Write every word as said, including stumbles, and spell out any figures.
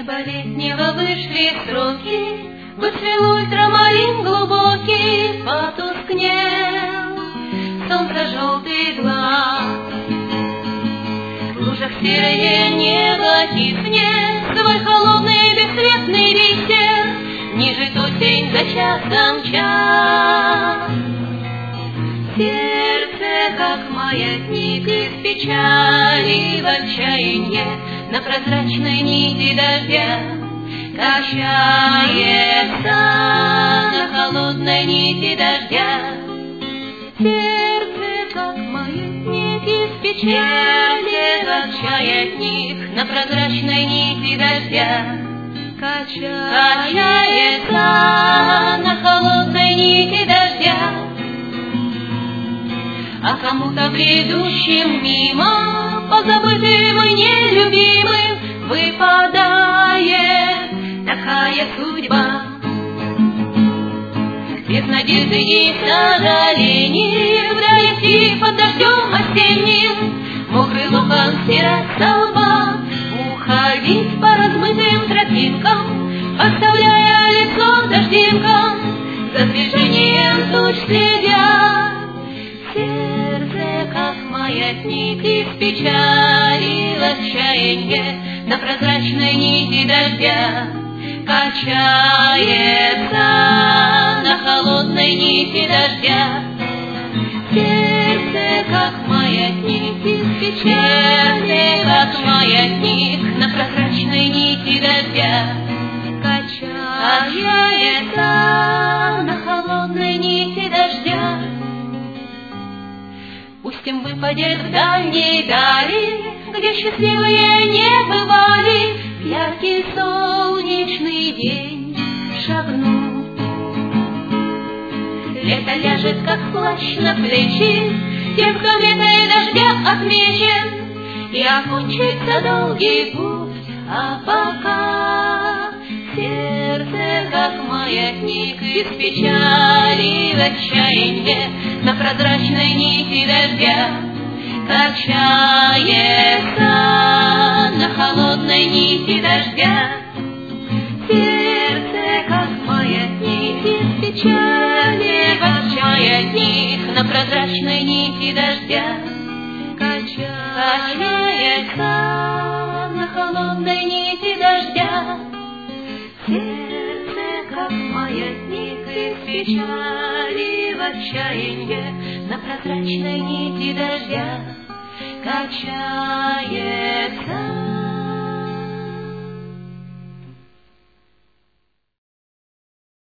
неба летнего вышли строки, выцвел ультрамарин глубокий, потускнел солнце-желтый глаз. В лужах серое небо тихнет, свой холодный бесцветный ветер нежит осень за часом час. Сердце, как маятник из печали в отчаянье, на прозрачной нити дождя качается, на холодной нити дождя. Сердце, как маятник из печали в отчаянье, на прозрачной нити дождя качается, на холодной нити дождя. А кому-то бредущим мимо, позабытым и нелюбимым, выпадает такая судьба. Без надежды и сожалений, вдали идти под дождем осенним, мокрый локон стирать со лба, уходить по размытым тропинкам, оставляя лицо дождинкам, за движением туч следя. Сердце, как маятник из печали в отчаянье, на прозрачной нити дождя качается, на холодной нити дождя. Сердце, как маятник из печали, как маятник, на прозрачной нити дождя качается, на холодной нити дождя. Пустим выпадет в дальней дали, где счастливые не бывали, в яркий солнечный день шагну. Лето ляжет, как плащ на плечи тем, кто летой дождя отмечен, и окончится долгий путь, а пока сердце, как маятник из печали в отчаянье, на прозрачной нити дождя качается, на холодной нити дождя. Сердце, как маятник из печали в отчаянье, на прозрачной нити дождя качается, на холодной нити дождя. Сердце, как маятник из печали в отчаянье, на прозрачной нити дождя качается.